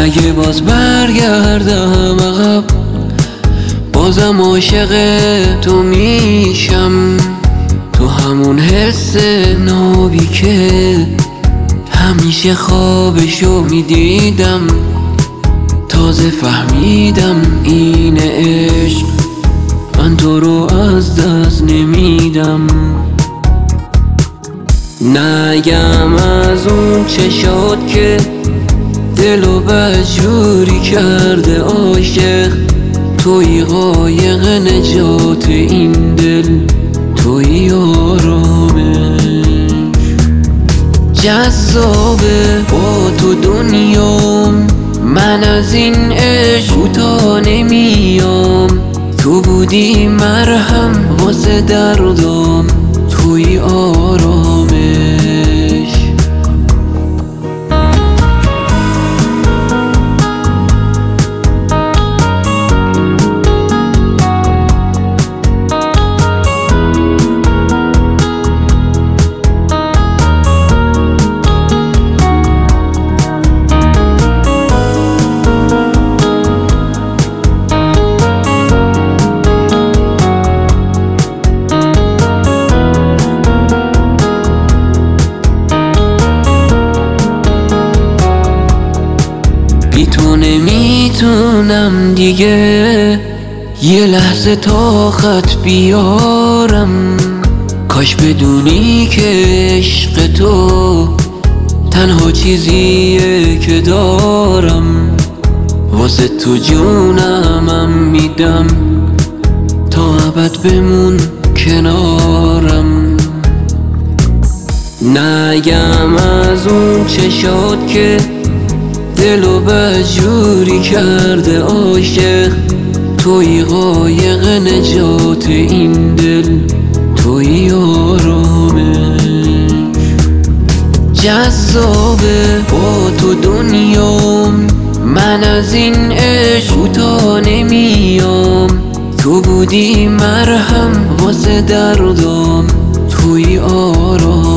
اگه باز برگردم عقب بازم عاشق تو میشم، تو همون حس نابی که همیشه خوابشو میدیدم. تازه فهمیدم این عشق، من تو رو از دست نمیدم. نگم از اون چشات که دلو بدجوری کرده عاشق، توی قایق نجات این دل، توی آرامش. جذابه با تو دنیام، من از این عشق کوتاه نمیام. تو بودی مرهم واسه دردام، توی آرامش. بی تو نمیتونم دیگه یه لحظه طاقت بیارم. کاش بدونی که عشق تو تنها چیزیه که دارم. واسه تو جونمم میدم، تا ابد بمون کنارم. نگم از اون چشات که دلو بدجوری کرده عاشق، توی قایق نجات این دل، توی آرامش. جذابه با تو دنیام، من از این عشق کوتاه نمیام. تو بودی مرهم واسه دردام، توی آرامش.